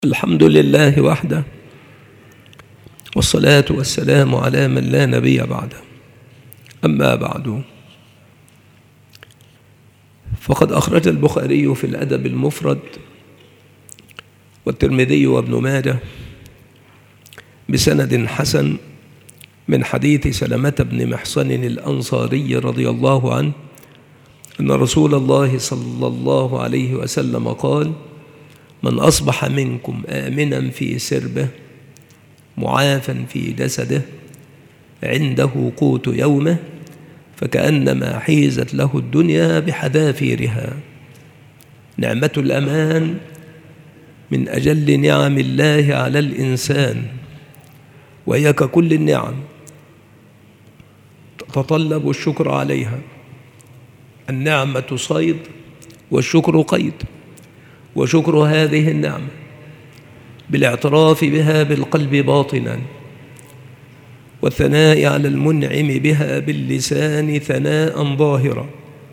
الحمد لله وحده، والصلاة والسلام على من لا نبي بعده. أما بعد، فقد أخرج البخاري في الأدب المفرد والترمذي وابن ماجه بسند حسن من حديث سلمة بن محصن الأنصاري رضي الله عنه أن رسول الله صلى الله عليه وسلم قال: من أصبح منكم آمنا في سربه معافا في جسده عنده قوت يومه فكأنما حيزت له الدنيا بحذافيرها. نعمة الأمان من أجل نعم الله على الإنسان، وهي ككل النعم تتطلب الشكر عليها. النعمة صيد والشكر قيد، وشكر هذه النعمة بالاعتراف بها بالقلب باطنا، والثناء على المنعم بها باللسان ثناء ظاهرا،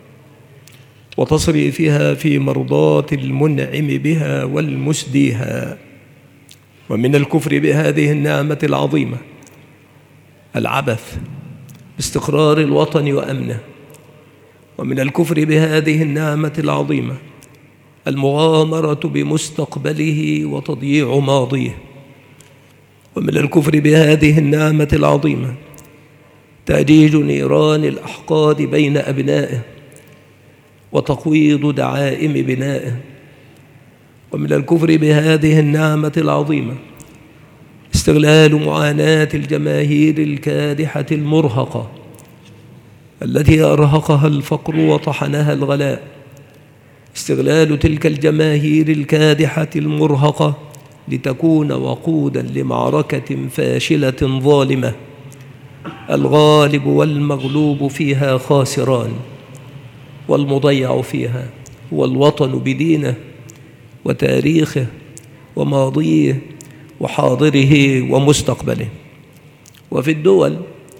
وتصريفها في مرضاة المنعم بها والمسديها. ومن الكفر بهذه النعمة العظيمة العبث باستقرار الوطن وأمنه، ومن الكفر بهذه النعمة العظيمة المغامرة بمستقبله وتضييع ماضيه، ومن الكفر بهذه النعمة العظيمة تأجيج نيران الأحقاد بين أبنائه وتقويض دعائم بنائه، ومن الكفر بهذه النعمة العظيمة استغلال معاناة الجماهير الكادحة المرهقة التي أرهقها الفقر وطحنها الغلاء، استغلال تلك الجماهير الكادحة المرهقة لتكون وقودا لمعركة فاشلة ظالمة الغالب والمغلوب فيها خاسران، والمضيع فيها هو الوطن بدينه وتاريخه وماضيه وحاضره ومستقبله. وفي الدول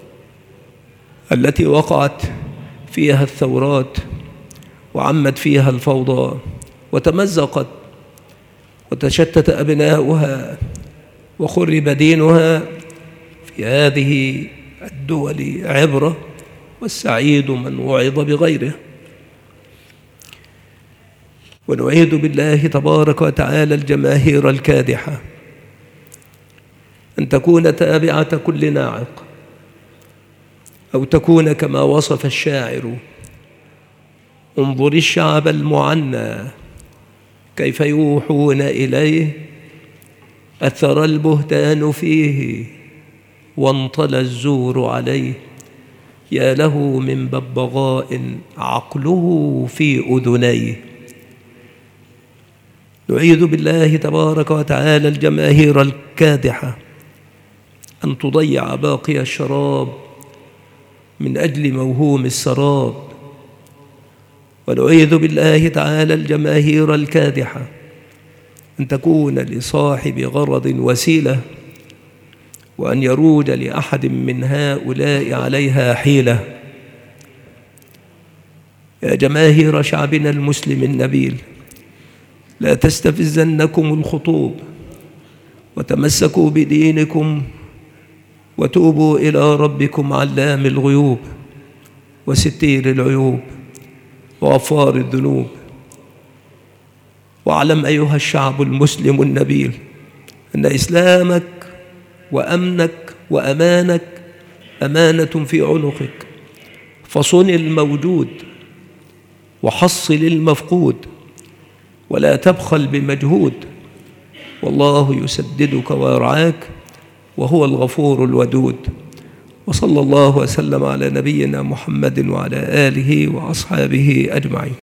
التي وقعت فيها الثورات وعمت فيها الفوضى وتمزقت وتشتت أبناؤها وخرب دينها، في هذه الدول عبرة، والسعيد من وعظ بغيره. ونعيذ بالله تبارك وتعالى الجماهير الكادحة أن تكون تابعة كل ناعق، أو تكون كما وصف الشاعر: انظر الشعب المعنى كيف يوحون إليه، أثر البهتان فيه وانطلى الزور عليه، يا له من ببغاء عقله في أذنيه. نعيذ بالله تبارك وتعالى الجماهير الكادحة أن تضيع باقي الشراب من أجل موهوم السراب، ونعيذ بالله تعالى الجماهير الكادحة أن تكون لصاحب غرض وسيلة، وأن يروج لأحد من هؤلاء عليها حيلة. يا جماهير شعبنا المسلم النبيل، لا تستفزنكم الخطوب، وتمسكوا بدينكم، وتوبوا إلى ربكم علام الغيوب وستير العيوب وغفار الذنوب. واعلم أيها الشعب المسلم النبيل أن إسلامك وأمنك وأمانك أمانة في عنقك، فصن الموجود وحصل المفقود، ولا تبخل بمجهود، والله يسددك ويرعاك، وهو الغفور الودود. وصلى الله وسلم على نبينا محمد وعلى آله وأصحابه أجمعين.